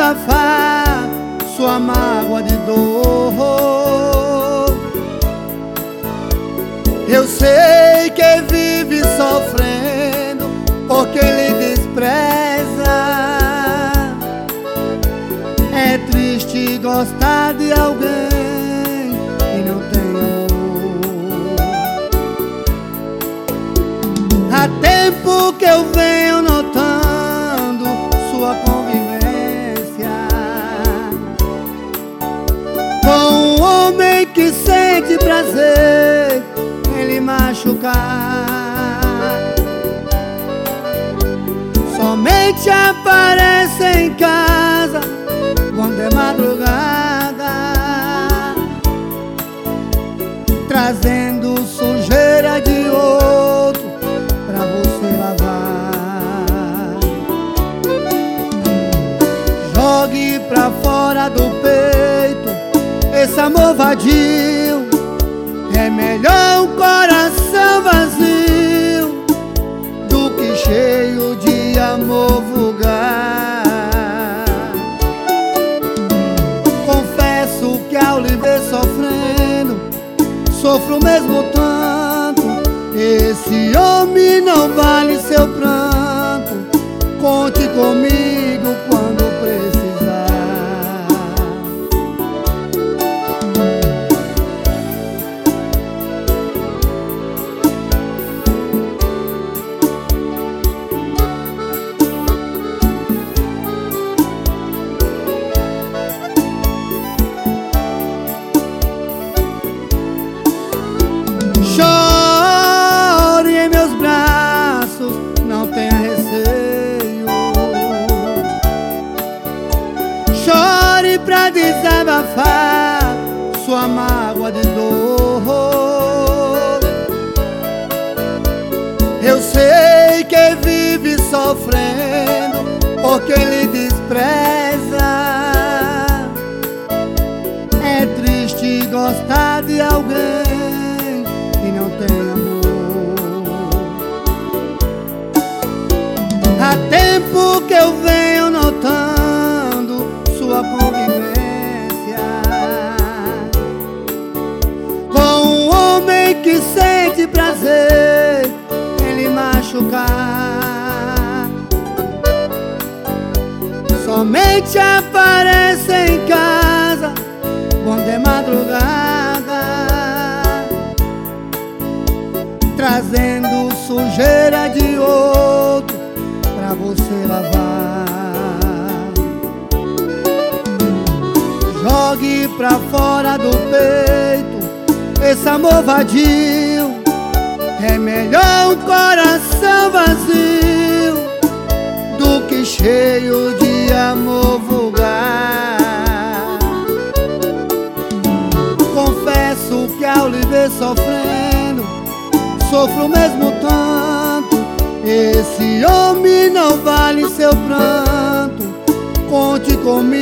desabafar sua mágoa de dor. Eu sei que vive sofrendo porque lhe despreza. É triste gostar de alguém que não tem amor. Há tempo que eu venho notando sua convivência com um homem que sente prazer em lhe machucar. Somente aparece em casa quando é madrugada, trazendo sujeira de outro pra você lavar. Jogue pra fora do peito esse amor vadio. É melhor um coração vazio do que cheio de amor vulgar. Confesso que ao lhe ver sofrendo, sofro mesmo tanto. Esse homem não vale seu pranto. Conte comigo quando precisar. Chore em meus braços, não tenha receio. Chore pra desabafar sua mágoa de dor. Eu sei que vive sofrendo porque lhe despreza. É triste gostar de alguém que não tem amor. Há tempo que eu venho notando sua convivência com um homem que sente prazer em lhe machucar. Somente aparece em casa quando é madrugada, trazendo sujeira de outro pra você lavar. Jogue pra fora do peito esse amor vadio. É melhor um coração vazio do que cheio de amor vulgar. Confesso que ao lhe ver sofrendo, sofro mesmo tanto. Esse homem não vale seu pranto. Conte comigo